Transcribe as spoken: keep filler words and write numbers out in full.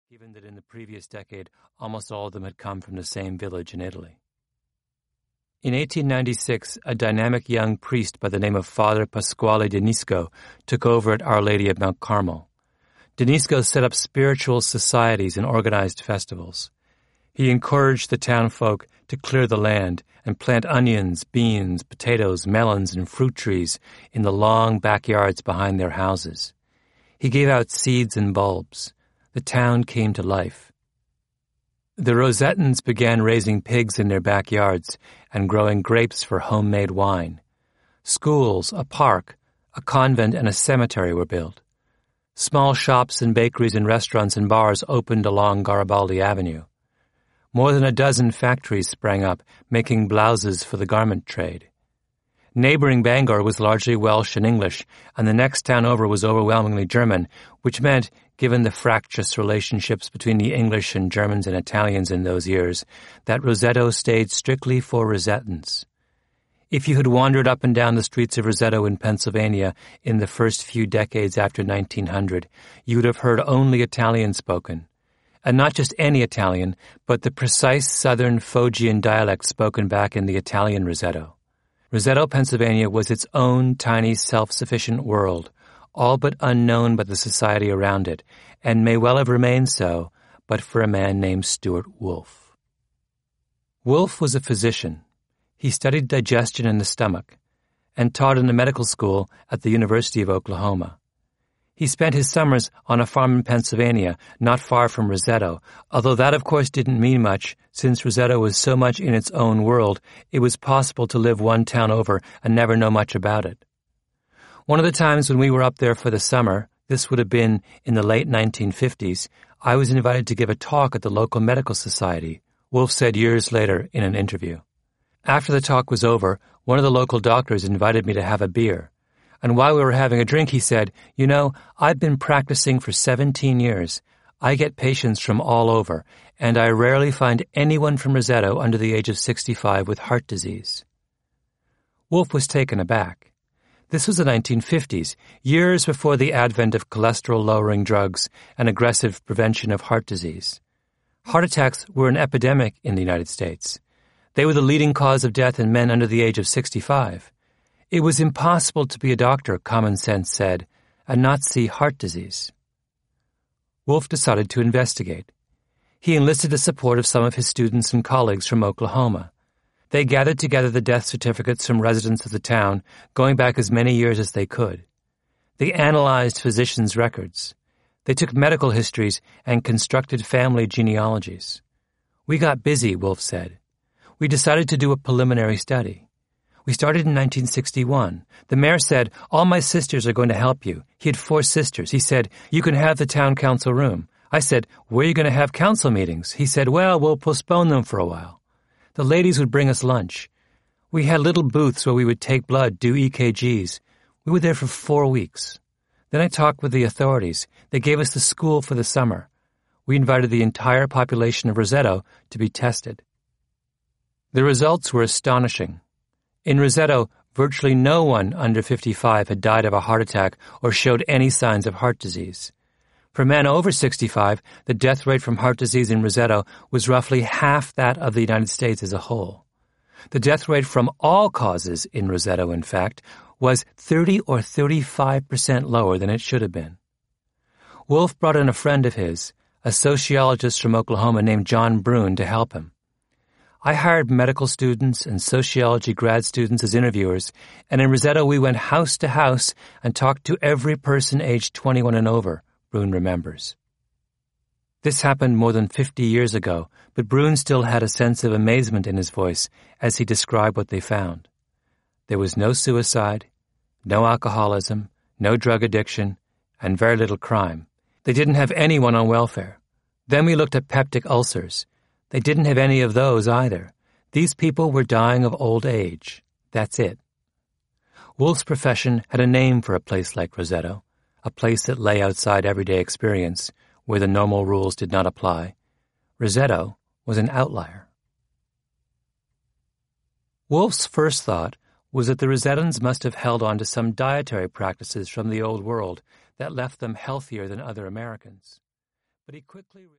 given that in the previous decade almost all of them had come from the same village in Italy. In eighteen ninety-six, a dynamic young priest by the name of Father Pasquale Denisco took over at Our Lady of Mount Carmel. Denisco set up spiritual societies and organized festivals. He encouraged the townfolk to clear the land and plant onions, beans, potatoes, melons, and fruit trees in the long backyards behind their houses. He gave out seeds and bulbs. The town came to life. The Rosettans began raising pigs in their backyards and growing grapes for homemade wine. Schools, a park, a convent, and a cemetery were built. Small shops and bakeries and restaurants and bars opened along Garibaldi Avenue. More than a dozen factories sprang up, making blouses for the garment trade. Neighboring Bangor was largely Welsh and English, and the next town over was overwhelmingly German, which meant, given the fractious relationships between the English and Germans and Italians in those years, that Roseto stayed strictly for Rosettans. If you had wandered up and down the streets of Roseto in Pennsylvania in the first few decades after nineteen hundred, you would have heard only Italian spoken. And not just any Italian, but the precise southern Phrygian dialect spoken back in the Italian Roseto. Roseto, Pennsylvania was its own tiny self-sufficient world, all but unknown by the society around it, and may well have remained so, but for a man named Stuart Wolfe. Wolfe was a physician. He studied digestion in the stomach, and taught in a medical school at the University of Oklahoma. He spent his summers on a farm in Pennsylvania, not far from Roseto, although that of course didn't mean much, since Roseto was so much in its own world, it was possible to live one town over and never know much about it. One of the times when we were up there for the summer, this would have been in the late nineteen fifties, I was invited to give a talk at the local medical society, Wolfe said years later in an interview. After the talk was over, one of the local doctors invited me to have a beer. And while we were having a drink, he said, "You know, I've been practicing for seventeen years. I get patients from all over, and I rarely find anyone from Roseto under the age of sixty-five with heart disease." Wolfe was taken aback. This was the nineteen fifties, years before the advent of cholesterol-lowering drugs and aggressive prevention of heart disease. Heart attacks were an epidemic in the United States. They were the leading cause of death in men under the age of sixty-five. It was impossible to be a doctor, common sense said, and not see heart disease. Wolfe decided to investigate. He enlisted the support of some of his students and colleagues from Oklahoma. They gathered together the death certificates from residents of the town, going back as many years as they could. They analyzed physicians' records. They took medical histories and constructed family genealogies. "We got busy," Wolfe said. "We decided to do a preliminary study. We started in nineteen sixty-one. The mayor said, 'All my sisters are going to help you.' He had four sisters. He said, 'You can have the town council room.' I said, 'Where are you going to have council meetings?' He said, 'Well, we'll postpone them for a while.' The ladies would bring us lunch. We had little booths where we would take blood, do E K Gs. We were there for four weeks. Then I talked with the authorities. They gave us the school for the summer. We invited the entire population of Roseto to be tested. The results were astonishing. In Roseto, virtually no one under fifty-five had died of a heart attack or showed any signs of heart disease. For men over sixty-five, the death rate from heart disease in Roseto was roughly half that of the United States as a whole. The death rate from all causes in Roseto, in fact, was thirty or thirty-five percent lower than it should have been. Wolfe brought in a friend of his, a sociologist from Oklahoma named John Brune, to help him. I hired medical students and sociology grad students as interviewers, and in Roseto we went house to house and talked to every person aged twenty-one and over, Brune remembers. This happened more than fifty years ago, but Brune still had a sense of amazement in his voice as he described what they found. There was no suicide, no alcoholism, no drug addiction, and very little crime. They didn't have anyone on welfare. Then we looked at peptic ulcers. They didn't have any of those either. These people were dying of old age. That's it. Wolfe's profession had a name for a place like Roseto, a place that lay outside everyday experience, where the normal rules did not apply. Roseto was an outlier. Wolfe's first thought was that the Rosetans must have held on to some dietary practices from the Old World that left them healthier than other Americans. But he quickly